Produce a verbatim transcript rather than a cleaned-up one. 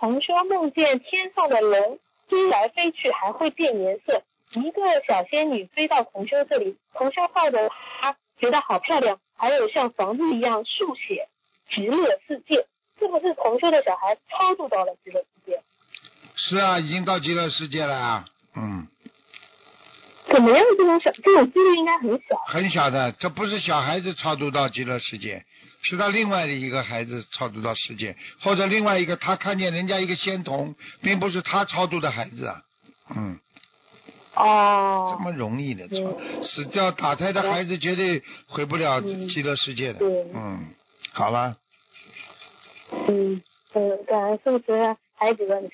同修梦见天上的龙飞来飞去，还会变颜色。一个小仙女飞到同修这里，同修抱着她，觉得好漂亮，还有像房子一样书写极乐世界，是不是同修的小孩超度到了极乐世界？ 是啊，已经到极乐世界了啊。嗯。 怎么样？这种小这种几率应该很小。 很小的，这不是小孩子超度到极乐世界，是他另外的一个孩子超度到世界，或者另外一个他看见人家一个仙童，并不是他超度的孩子啊。嗯。 哦。 这么容易的， 嗯、 死掉打胎的孩子绝对回不了极乐世界的。 嗯。 嗯，好了。 嗯嗯，感恩师父，还有几个问题。